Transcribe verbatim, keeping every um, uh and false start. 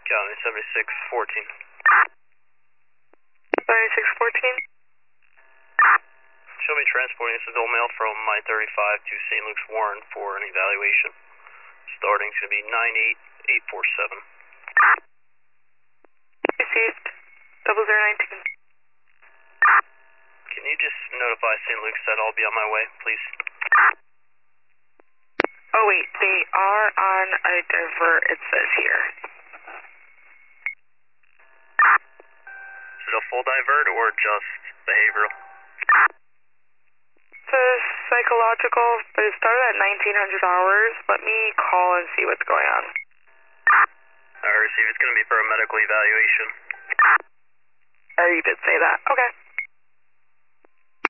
County seventy-six fourteen. seventy-six fourteen. Show me transporting this adult male from I thirty-five to Saint Luke's Warren for an evaluation. Starting is going to be nine eight eight four seven. Received. Double zero nineteen. Can you just notify Saint Luke's that I'll be on my way, please? Oh wait, they are on a divert, it says here. Is it a full divert or just behavioral? It's a psychological, but it started at nineteen hundred hours. Let me call and see what's going on. I receive. It's going to be for a medical evaluation. Oh, you did say that. Okay.